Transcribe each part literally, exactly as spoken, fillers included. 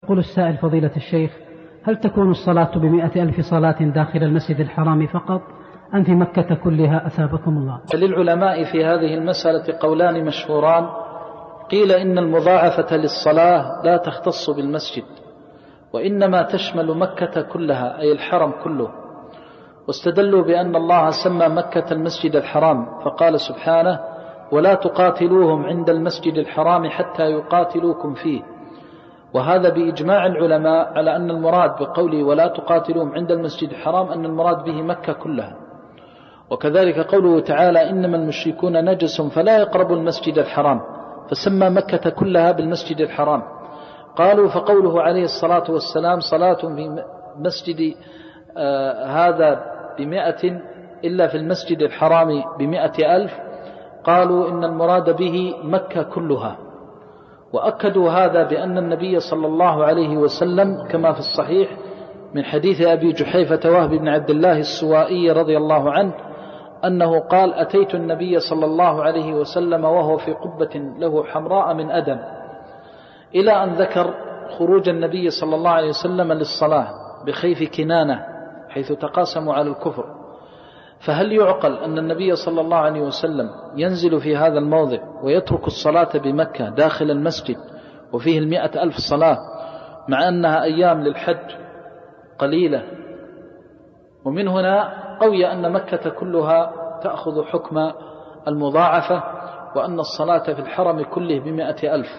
يقول السائل فضيلة الشيخ: هل تكون الصلاة بمئة ألف صلاة داخل المسجد الحرام فقط أم في مكة كلها أثابكم الله؟ للعلماء في هذه المسألة قولان مشهوران. قيل إن المضاعفة للصلاة لا تختص بالمسجد، وإنما تشمل مكة كلها أي الحرم كله، واستدلوا بأن الله سمى مكة المسجد الحرام فقال سبحانه: ولا تقاتلوهم عند المسجد الحرام حتى يقاتلوكم فيه. وهذا بإجماع العلماء على أن المراد بقوله ولا تقاتلوهم عند المسجد الحرام أن المراد به مكة كلها. وكذلك قوله تعالى: إنما المشركون نجس فلا يقربوا المسجد الحرام، فسمى مكة كلها بالمسجد الحرام. قالوا فقوله عليه الصلاة والسلام: صلاة في مسجد آه هذا بمئة إلا في المسجد الحرام بمئة ألف، قالوا إن المراد به مكة كلها. وأكدوا هذا بأن النبي صلى الله عليه وسلم كما في الصحيح من حديث أبي جحيفة وهب بن عبد الله السوائي رضي الله عنه أنه قال: أتيت النبي صلى الله عليه وسلم وهو في قبة له حمراء من أدم، إلى أن ذكر خروج النبي صلى الله عليه وسلم للصلاة بخيف كنانة حيث تقاسموا على الكفر. فهل يعقل أن النبي صلى الله عليه وسلم ينزل في هذا الموضع ويترك الصلاة بمكة داخل المسجد وفيه المئة ألف صلاة، مع أنها أيام للحج قليلة؟ ومن هنا قوي أن مكة كلها تأخذ حكم المضاعفة، وأن الصلاة في الحرم كله بمئة ألف.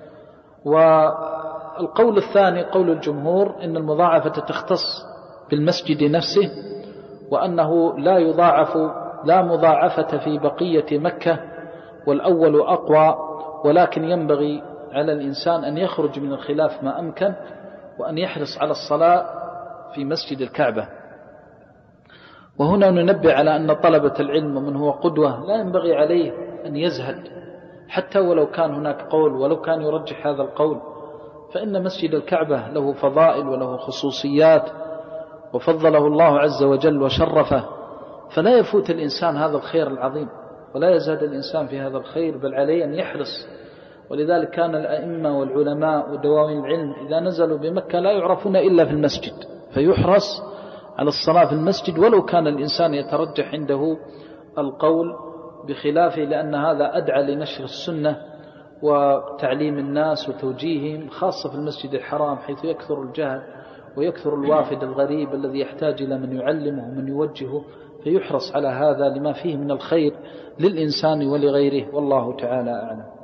والقول الثاني قول الجمهور إن المضاعفة تختص بالمسجد نفسه، وأنه لا يضاعف لا مضاعفة في بقية مكة، والأول أقوى، ولكن ينبغي على الإنسان أن يخرج من الخلاف ما أمكن، وأن يحرص على الصلاة في مسجد الكعبة. وهنا ننبه على أن طلبة العلم ومن هو قدوة لا ينبغي عليه أن يزهد، حتى ولو كان هناك قول ولو كان يرجح هذا القول، فإن مسجد الكعبة له فضائل وله خصوصيات، وفضله الله عز وجل وشرفه، فلا يفوت الإنسان هذا الخير العظيم، ولا يزهد الإنسان في هذا الخير، بل عليه أن يحرص. ولذلك كان الأئمة والعلماء ودواوين العلم إذا نزلوا بمكة لا يعرفون إلا في المسجد، فيحرص على الصلاة في المسجد ولو كان الإنسان يترجح عنده القول بخلافه، لأن هذا أدعى لنشر السنة وتعليم الناس وتوجيههم، خاصة في المسجد الحرام حيث يكثر الجهل ويكثر الوافد الغريب الذي يحتاج إلى من يعلمه ومن يوجهه، فيحرص على هذا لما فيه من الخير للإنسان ولغيره، والله تعالى أعلم.